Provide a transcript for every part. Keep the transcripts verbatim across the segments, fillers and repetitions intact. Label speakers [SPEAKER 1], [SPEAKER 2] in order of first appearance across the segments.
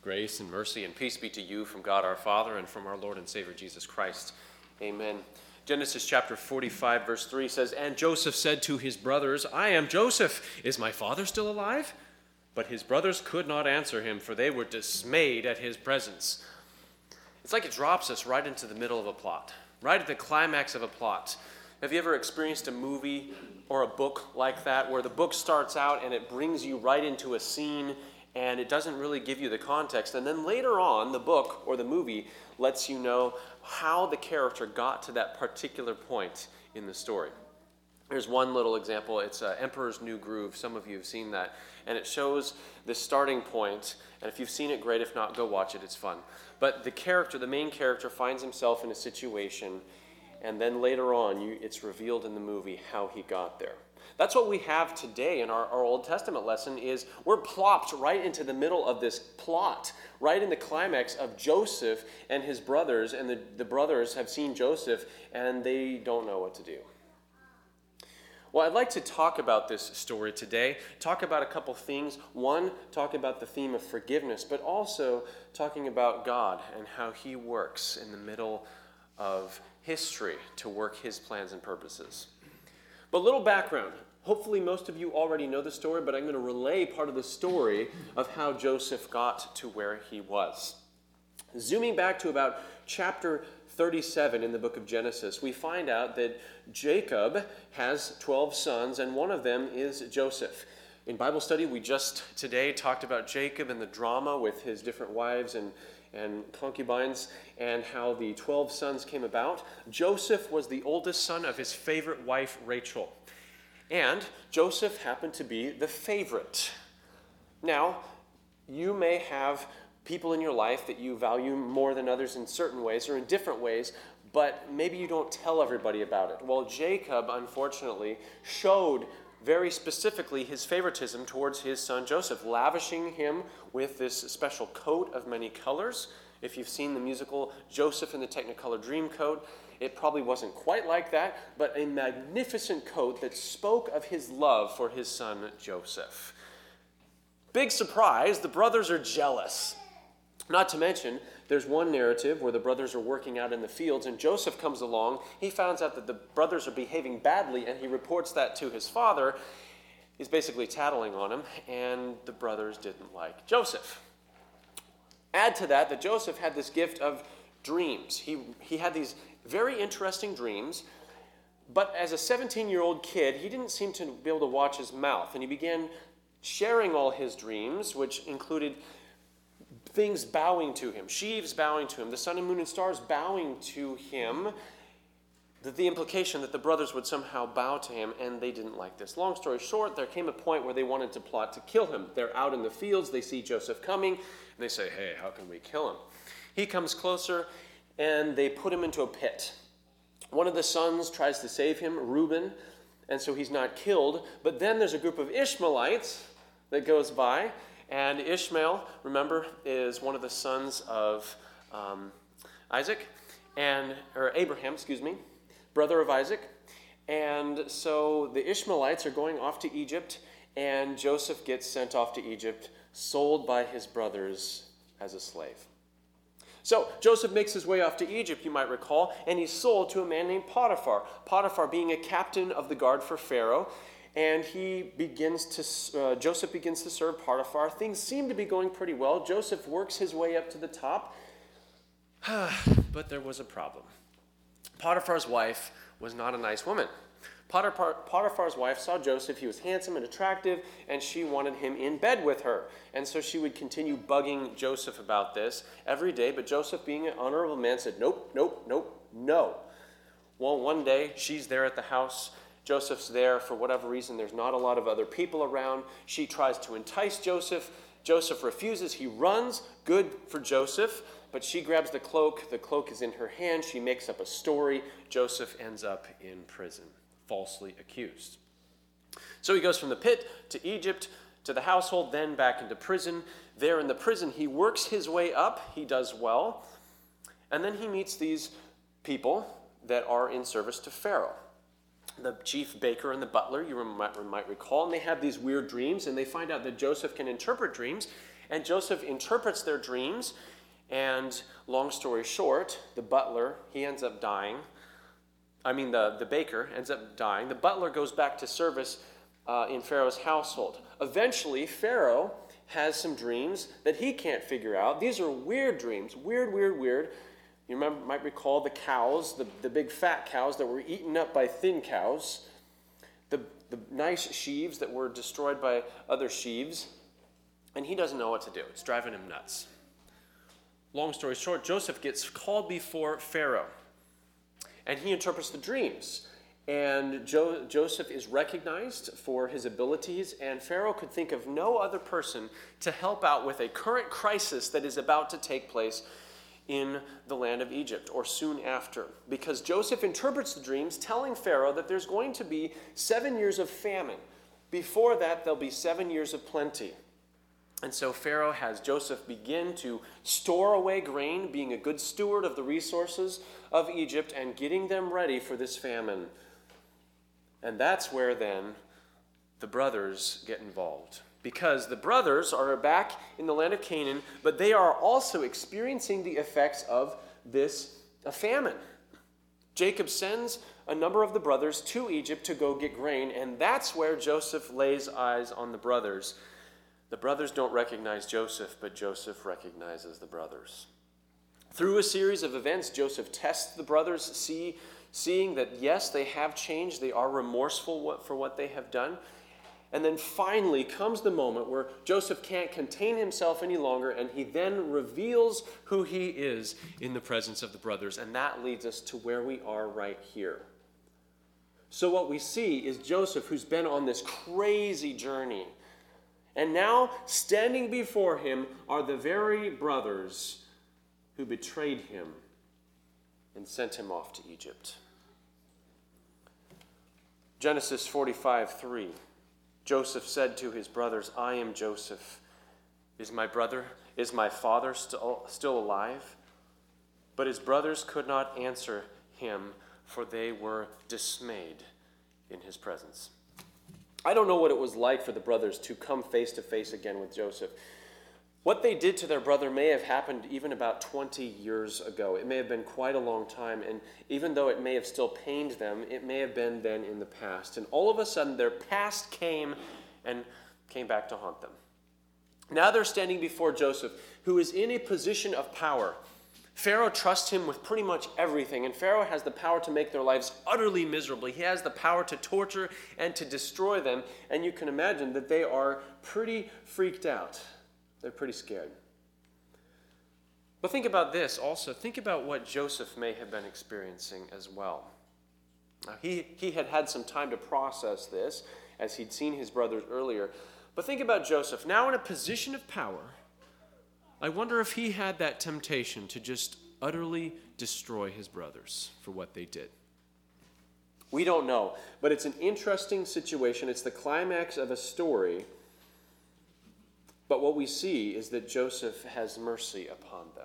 [SPEAKER 1] Grace and mercy and peace be to you from God our Father and from our Lord and Savior Jesus Christ. Amen. Genesis chapter forty-five verse three says, "And Joseph said to his brothers, I am Joseph. Is my father still alive?" But his brothers could not answer him, for they were dismayed at his presence. It's like it drops us right into the middle of a plot, right at the climax of a plot. Have you ever experienced a movie or a book like that, where the book starts out and it brings you right into a scene and it doesn't really give you the context, and then later on the book or the movie lets you know how the character got to that particular point in the story? There's one little example. It's uh, Emperor's New Groove. Some of you have seen that. And it shows the starting point. And if you've seen it, great. If not, go watch it. It's fun. But the character, the main character, finds himself in a situation. And then later on, you, it's revealed in the movie how he got there. That's what we have today in our, our Old Testament lesson is we're plopped right into the middle of this plot, right in the climax of Joseph and his brothers. And the, the brothers have seen Joseph, and they don't know what to do. Well, I'd like to talk about this story today, talk about a couple things. One, talk about the theme of forgiveness, but also talking about God and how he works in the middle of history to work his plans and purposes. But a little background. Hopefully most of you already know the story, but I'm going to relay part of the story of how Joseph got to where he was. Zooming back to about chapter thirty-seven in the book of Genesis, we find out that Jacob has twelve sons, and one of them is Joseph. In Bible study, we just today talked about Jacob and the drama with his different wives and, and concubines and how the twelve sons came about. Joseph was the oldest son of his favorite wife, Rachel. And Joseph happened to be the favorite. Now, you may have people in your life that you value more than others in certain ways or in different ways, but maybe you don't tell everybody about it. Well, Jacob, unfortunately, showed very specifically his favoritism towards his son Joseph, lavishing him with this special coat of many colors. If you've seen the musical Joseph and the Technicolor Dreamcoat, it probably wasn't quite like that, but a magnificent coat that spoke of his love for his son Joseph. Big surprise, the brothers are jealous. Not to mention, there's one narrative where the brothers are working out in the fields, and Joseph comes along. He finds out that the brothers are behaving badly, and he reports that to his father. He's basically tattling on him, and the brothers didn't like Joseph. Add to that that Joseph had this gift of dreams. He, he had these very interesting dreams, but as a seventeen-year-old kid, he didn't seem to be able to watch his mouth, and he began sharing all his dreams, which included things bowing to him, sheaves bowing to him, the sun and moon and stars bowing to him, the, the implication that the brothers would somehow bow to him, and they didn't like this. Long story short, there came a point where they wanted to plot to kill him. They're out in the fields, they see Joseph coming, and they say, hey, how can we kill him? He comes closer, and they put him into a pit. One of the sons tries to save him, Reuben, and so he's not killed, but then there's a group of Ishmaelites that goes by. And Ishmael, remember, is one of the sons of um, Isaac, and or Abraham, excuse me, brother of Isaac. And so the Ishmaelites are going off to Egypt, and Joseph gets sent off to Egypt, sold by his brothers as a slave. So Joseph makes his way off to Egypt, you might recall, and he's sold to a man named Potiphar. Potiphar being a captain of the guard for Pharaoh. And he begins to, uh, Joseph begins to serve Potiphar. Things seem to be going pretty well. Joseph works his way up to the top. But there was a problem. Potiphar's wife was not a nice woman. Potiphar, Potiphar's wife saw Joseph. He was handsome and attractive, and she wanted him in bed with her. And so she would continue bugging Joseph about this every day. But Joseph, being an honorable man, said, nope, nope, nope, no. Well, one day, she's there at the house. Joseph's there for whatever reason. There's not a lot of other people around. She tries to entice Joseph. Joseph refuses. He runs. Good for Joseph. But she grabs the cloak. The cloak is in her hand. She makes up a story. Joseph ends up in prison, falsely accused. So he goes from the pit to Egypt to the household, then back into prison. There in the prison, he works his way up. He does well. And then he meets these people that are in service to Pharaoh. The chief baker and the butler, you might, might recall, and they have these weird dreams, and they find out that Joseph can interpret dreams, And Joseph interprets their dreams, and long story short, the butler, he ends up dying. I mean, the, the baker ends up dying. The butler goes back to service uh, in Pharaoh's household. Eventually, Pharaoh has some dreams that he can't figure out. These are weird dreams, weird, weird, weird. You remember, might recall the cows, the, the big fat cows that were eaten up by thin cows, the, the nice sheaves that were destroyed by other sheaves, and he doesn't know what to do. It's driving him nuts. Long story short, Joseph gets called before Pharaoh, and he interprets the dreams. And jo- Joseph is recognized for his abilities, and Pharaoh could think of no other person to help out with a current crisis that is about to take place in the land of Egypt, or soon after. Because Joseph interprets the dreams, telling Pharaoh that there's going to be seven years of famine. Before that, there'll be seven years of plenty. And so Pharaoh has Joseph begin to store away grain, being a good steward of the resources of Egypt, and getting them ready for this famine. And that's where then the brothers get involved. Because the brothers are back in the land of Canaan, but they are also experiencing the effects of this famine. Jacob sends a number of the brothers to Egypt to go get grain, and that's where Joseph lays eyes on the brothers. The brothers don't recognize Joseph, but Joseph recognizes the brothers. Through a series of events, Joseph tests the brothers, see, seeing that, yes, they have changed, they are remorseful for what they have done. And then finally comes the moment where Joseph can't contain himself any longer, and he then reveals who he is in the presence of the brothers. And that leads us to where we are right here. So what we see is Joseph, who's been on this crazy journey. And now, standing before him are the very brothers who betrayed him and sent him off to Egypt. Genesis forty-five three. Joseph said to his brothers, I am Joseph. Is my brother, is my father still, still alive? But his brothers could not answer him, for they were dismayed in his presence. I don't know what it was like for the brothers to come face to face again with Joseph. What they did to their brother may have happened even about twenty years ago. It may have been quite a long time, and even though it may have still pained them, it may have been then in the past. And all of a sudden, their past came and came back to haunt them. Now they're standing before Joseph, who is in a position of power. Pharaoh trusts him with pretty much everything, and Pharaoh has the power to make their lives utterly miserable. He has the power to torture and to destroy them, and you can imagine that they are pretty freaked out. They're pretty scared. But think about this also. Think about what Joseph may have been experiencing as well. Now, he, he had had some time to process this, as he'd seen his brothers earlier. But think about Joseph, now in a position of power. I wonder if he had that temptation to just utterly destroy his brothers for what they did. We don't know, but it's an interesting situation. It's the climax of a story. But what we see is that Joseph has mercy upon them.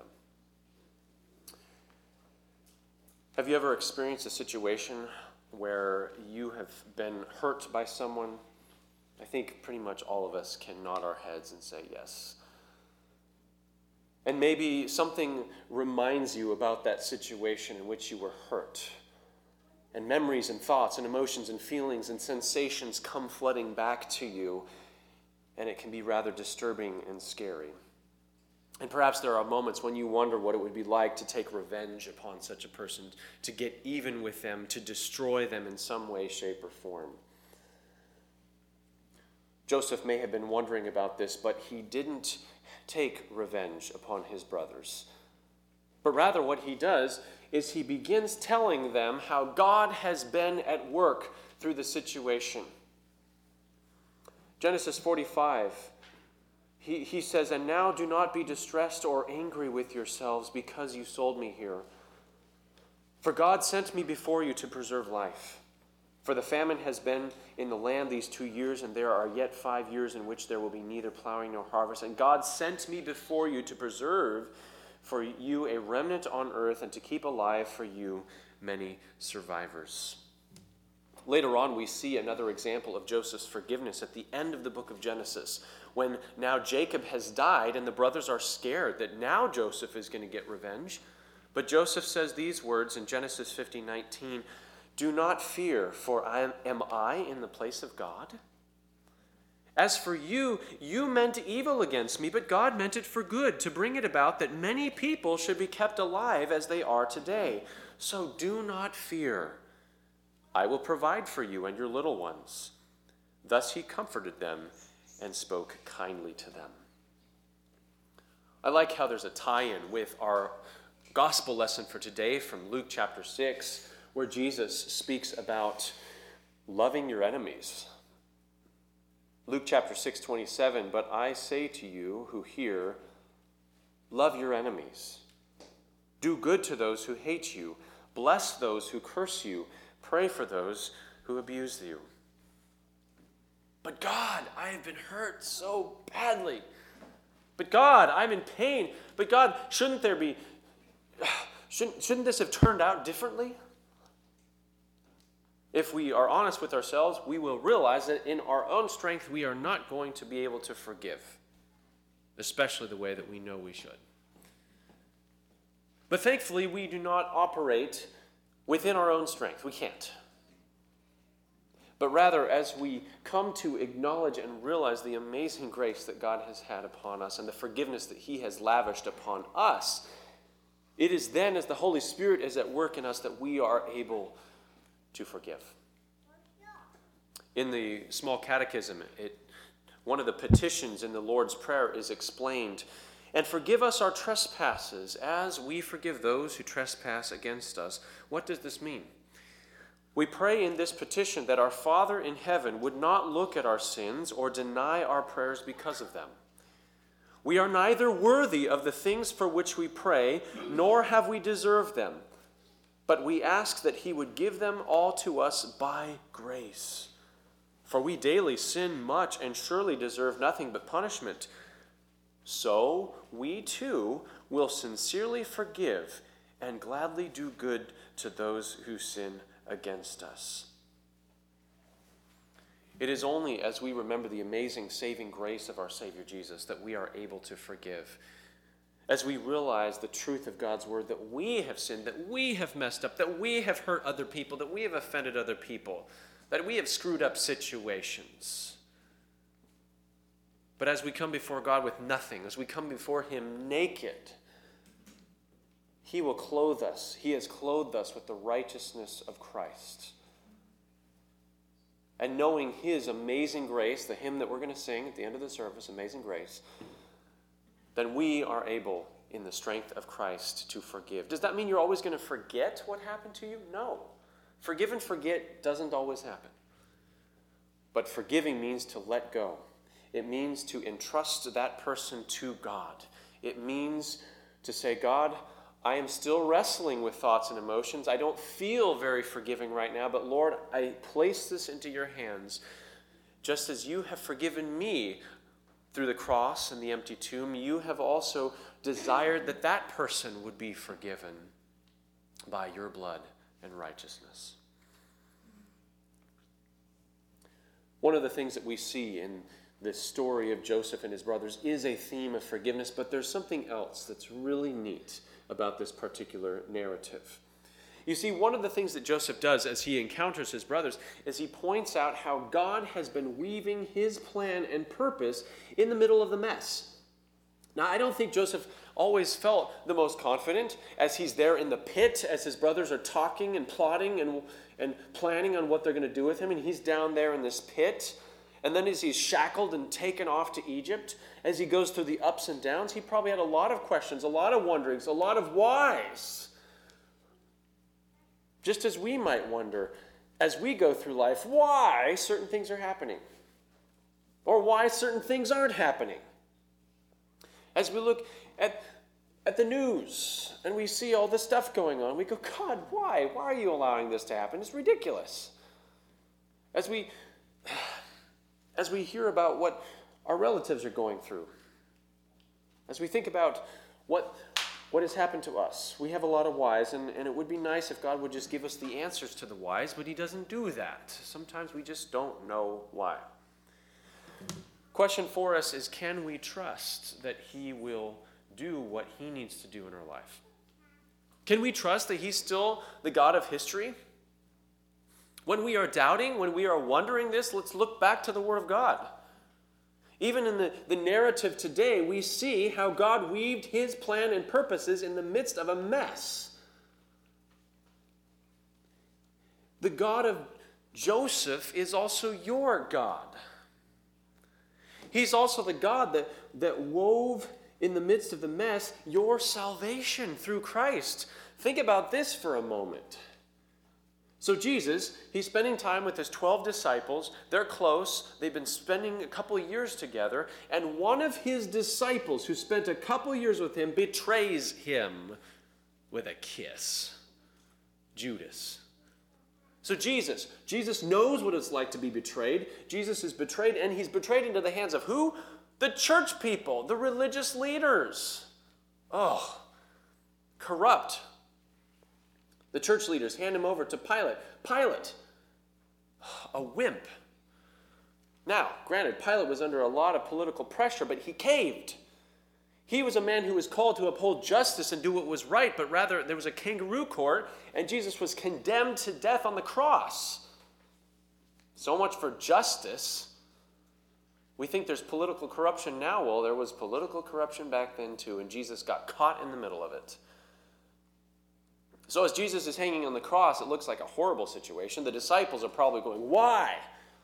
[SPEAKER 1] Have you ever experienced a situation where you have been hurt by someone? I think pretty much all of us can nod our heads and say yes. And maybe something reminds you about that situation in which you were hurt. And memories and thoughts and emotions and feelings and sensations come flooding back to you. And it can be rather disturbing and scary. And perhaps there are moments when you wonder what it would be like to take revenge upon such a person, to get even with them, to destroy them in some way, shape, or form. Joseph may have been wondering about this, but he didn't take revenge upon his brothers. But rather what he does is he begins telling them how God has been at work through the situation. Genesis forty-five, he, he says, and now do not be distressed or angry with yourselves because you sold me here. For God sent me before you to preserve life. For the famine has been in the land these two years, and there are yet five years in which there will be neither plowing nor harvest. And God sent me before you to preserve for you a remnant on earth and to keep alive for you many survivors. Later on, we see another example of Joseph's forgiveness at the end of the book of Genesis, when now Jacob has died and the brothers are scared that now Joseph is going to get revenge. But Joseph says these words in Genesis fifty nineteen, "Do not fear, for I am, am I in the place of God? As for you, you meant evil against me, but God meant it for good, to bring it about that many people should be kept alive as they are today. So do not fear. I will provide for you and your little ones." Thus he comforted them and spoke kindly to them. I like how there's a tie-in with our gospel lesson for today from Luke chapter six, where Jesus speaks about loving your enemies. Luke chapter six, twenty-seven, "But I say to you who hear, love your enemies. Do good to those who hate you. Bless those who curse you. Pray for those who abuse you." But God, I have been hurt so badly. But God, I'm in pain. But God, shouldn't there be, shouldn't, shouldn't this have turned out differently? If we are honest with ourselves, we will realize that in our own strength, we are not going to be able to forgive, especially the way that we know we should. But thankfully, we do not operate within our own strength. We can't. But rather, as we come to acknowledge and realize the amazing grace that God has had upon us and the forgiveness that he has lavished upon us, it is then as the Holy Spirit is at work in us that we are able to forgive. In the small catechism, it, one of the petitions in the Lord's Prayer is explained, "And forgive us our trespasses as we forgive those who trespass against us." What does this mean? We pray in this petition that our Father in heaven would not look at our sins or deny our prayers because of them. We are neither worthy of the things for which we pray, nor have we deserved them. But we ask that he would give them all to us by grace. For we daily sin much and surely deserve nothing but punishment. So we too will sincerely forgive and gladly do good to those who sin against us. It is only as we remember the amazing saving grace of our Savior Jesus that we are able to forgive. As we realize the truth of God's word, that we have sinned, that we have messed up, that we have hurt other people, that we have offended other people, that we have screwed up situations. But as we come before God with nothing, as we come before him naked, he will clothe us. He has clothed us with the righteousness of Christ. And knowing his amazing grace, the hymn that we're going to sing at the end of the service, Amazing Grace, then we are able, in the strength of Christ, to forgive. Does that mean you're always going to forget what happened to you? No. Forgive and forget doesn't always happen. But forgiving means to let go. It means to entrust that person to God. It means to say, God, I am still wrestling with thoughts and emotions. I don't feel very forgiving right now, but Lord, I place this into your hands. Just as you have forgiven me through the cross and the empty tomb, you have also desired that that person would be forgiven by your blood and righteousness. One of the things that we see in this story of Joseph and his brothers is a theme of forgiveness, but there's something else that's really neat about this particular narrative. You see, one of the things that Joseph does as he encounters his brothers is he points out how God has been weaving his plan and purpose in the middle of the mess. Now, I don't think Joseph always felt the most confident as he's there in the pit, as his brothers are talking and plotting and, and planning on what they're going to do with him, and he's down there in this pit. And then as he's shackled and taken off to Egypt, as he goes through the ups and downs, he probably had a lot of questions, a lot of wonderings, a lot of whys. Just as we might wonder, as we go through life, why certain things are happening. Or why certain things aren't happening. As we look at, at the news and we see all this stuff going on, we go, God, why? Why are you allowing this to happen? It's ridiculous. As we, as we hear about what our relatives are going through, as we think about what... What has happened to us? We have a lot of whys, and, and it would be nice if God would just give us the answers to the whys, but he doesn't do that. Sometimes we just don't know why. question for us is, can we trust that he will do what he needs to do in our life? Can we trust that he's still the God of history? When we are doubting, when we are wondering this, let's look back to the Word of God. Even in the, the narrative today, we see how God weaved his plan and purposes in the midst of a mess. The God of Joseph is also your God. He's also the God that, that wove in the midst of the mess your salvation through Christ. Think about this for a moment. So Jesus, he's spending time with his twelve disciples. They're close. They've been spending a couple of years together. And one of his disciples who spent a couple of years with him betrays him with a kiss. Judas. So Jesus, Jesus knows what it's like to be betrayed. Jesus is betrayed, and he's betrayed into the hands of who? The church people, the religious leaders. Oh, corrupt. The church leaders hand him over to Pilate. Pilate, a wimp. Now, granted, Pilate was under a lot of political pressure, but he caved. He was a man who was called to uphold justice and do what was right, but rather there was a kangaroo court, and Jesus was condemned to death on the cross. So much for justice. We think there's political corruption now. Well, there was political corruption back then too, and Jesus got caught in the middle of it. So as Jesus is hanging on the cross, it looks like a horrible situation. The disciples are probably going, why?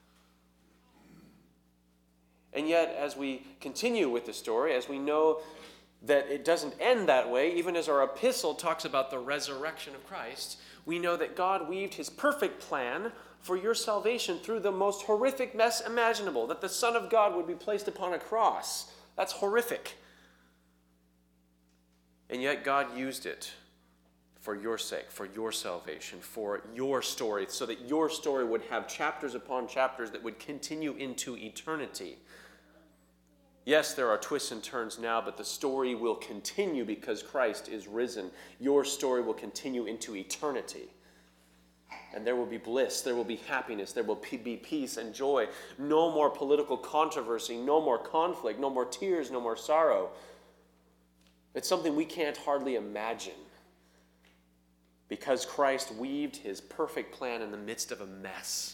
[SPEAKER 1] And yet, as we continue with the story, as we know that it doesn't end that way, even as our epistle talks about the resurrection of Christ, we know that God weaved his perfect plan for your salvation through the most horrific mess imaginable, that the Son of God would be placed upon a cross. That's horrific. And yet God used it for your sake, for your salvation, for your story, so that your story would have chapters upon chapters that would continue into eternity. Yes, there are twists and turns now, but the story will continue because Christ is risen. Your story will continue into eternity. And there will be bliss, there will be happiness, there will be peace and joy. No more political controversy, no more conflict, no more tears, no more sorrow. It's something we can't hardly imagine, because Christ weaved his perfect plan in the midst of a mess.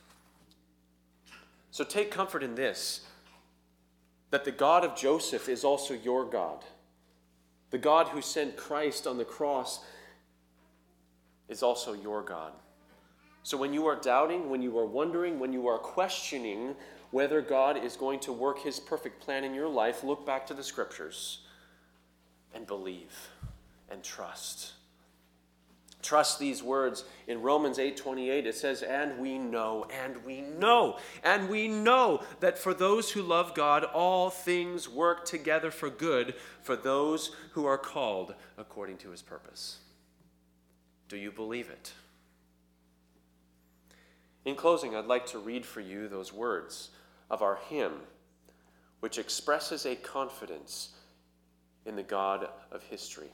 [SPEAKER 1] So take comfort in this, that the God of Joseph is also your God. The God who sent Christ on the cross is also your God. So when you are doubting, when you are wondering, when you are questioning whether God is going to work his perfect plan in your life, look back to the scriptures and believe and trust. Trust these words. In Romans eight twenty-eight, it says, and we know, and we know, and we know that for those who love God, all things work together for good, for those who are called according to his purpose. Do you believe it? In closing, I'd like to read for you those words of our hymn, which expresses a confidence in the God of history.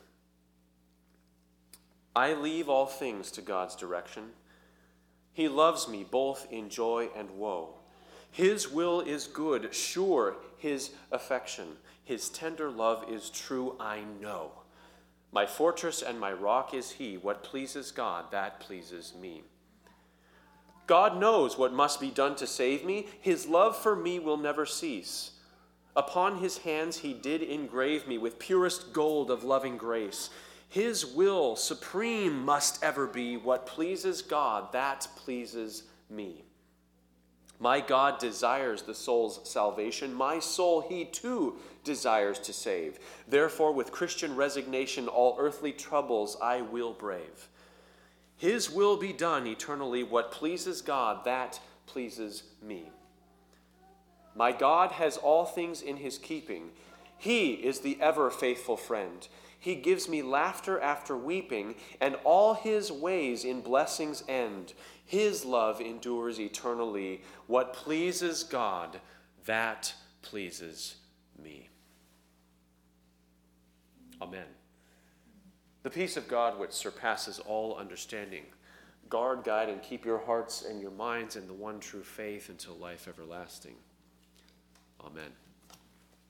[SPEAKER 1] I leave all things to God's direction. He loves me both in joy and woe. His will is good, sure his affection. His tender love is true, I know. My fortress and my rock is he. What pleases God, that pleases me. God knows what must be done to save me. His love for me will never cease. Upon his hands he did engrave me with purest gold of loving grace. His will supreme must ever be. What pleases God, that pleases me. My God desires the soul's salvation. My soul he too desires to save. Therefore, with Christian resignation, all earthly troubles I will brave. His will be done eternally. What pleases God, that pleases me. My God has all things in his keeping. He is the ever faithful friend. He gives me laughter after weeping, and all his ways in blessings end. His love endures eternally. What pleases God, that pleases me. Amen. The peace of God, which surpasses all understanding, guard, guide, and keep your hearts and your minds in the one true faith until life everlasting. Amen.